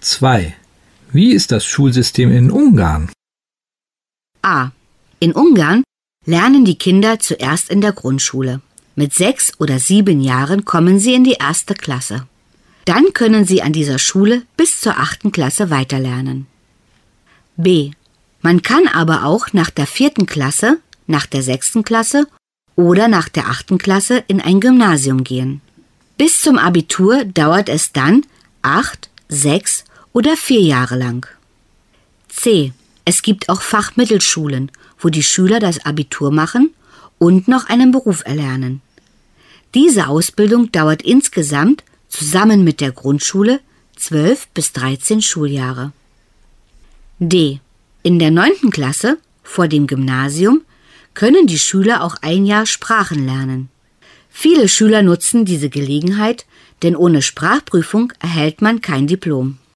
2. Wie ist das Schulsystem in Ungarn? A. In Ungarn lernen die Kinder zuerst in der Grundschule. Mit 6 oder 7 Jahren kommen sie in die 1. Klasse. Dann können sie an dieser Schule bis zur 8. Klasse weiterlernen. B. Man kann aber auch nach der 4. Klasse, nach der 6. Klasse oder nach der 8. Klasse in ein Gymnasium gehen. Bis zum Abitur dauert es dann 8, 6 oder 4 Jahre lang. C. Es gibt auch Fachmittelschulen, wo die Schüler das Abitur machen und noch einen Beruf erlernen. Diese Ausbildung dauert insgesamt zusammen mit der Grundschule 12 bis 13 Schuljahre. D. In der 9. Klasse, vor dem Gymnasium, können die Schüler auch ein Jahr Sprachen lernen. Viele Schüler nutzen diese Gelegenheit, denn ohne Sprachprüfung erhält man kein Diplom.